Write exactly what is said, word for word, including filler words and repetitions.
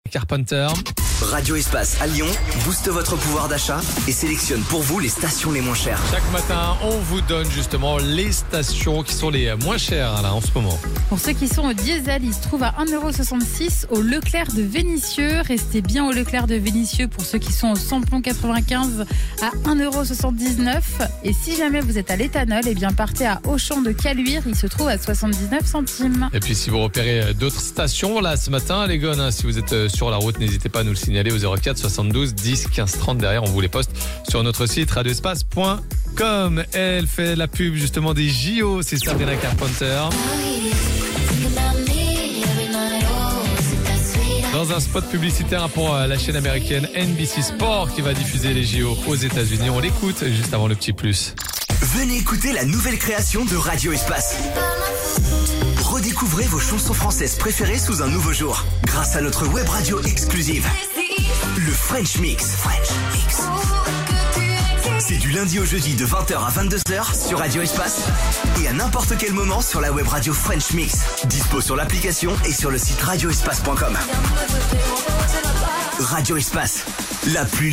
Carpenter. Radio Espace à Lyon booste votre pouvoir d'achat et sélectionne pour vous les stations les moins chères. Chaque matin, on vous donne justement les stations qui sont les moins chères là en ce moment. Pour ceux qui sont au diesel, ils se trouvent à un euro soixante-six au Leclerc de Vénissieux. Restez bien au Leclerc de Vénissieux pour ceux qui sont au samplon quatre-vingt-quinze à un euro soixante-dix-neuf. Et si jamais vous êtes à l'éthanol, eh bien partez à Auchan de Caluire, il se trouve à soixante-dix-neuf centimes. Et puis si vous repérez d'autres stations là ce matin, les gones, hein, si vous êtes sur la route, n'hésitez pas à nous le signaler au zéro quatre soixante-douze dix quinze trente. Derrière, on vous les poste sur notre site radioespace point com. Elle fait la pub justement des J O, c'est Sabrina Carpenter. Dans un spot publicitaire pour la chaîne américaine N B C Sport qui va diffuser les J O aux États-Unis. On l'écoute juste avant le petit plus. Venez écouter la nouvelle création de Radio Espace. Redécouvrez vos chansons françaises préférées sous un nouveau jour, grâce à notre web radio exclusive, le French Mix. French Mix. C'est du lundi au jeudi de vingt heures à vingt-deux heures sur Radio Espace et à n'importe quel moment sur la web radio French Mix. Dispo sur l'application et sur le site radioespace point com. Radio Espace, la plus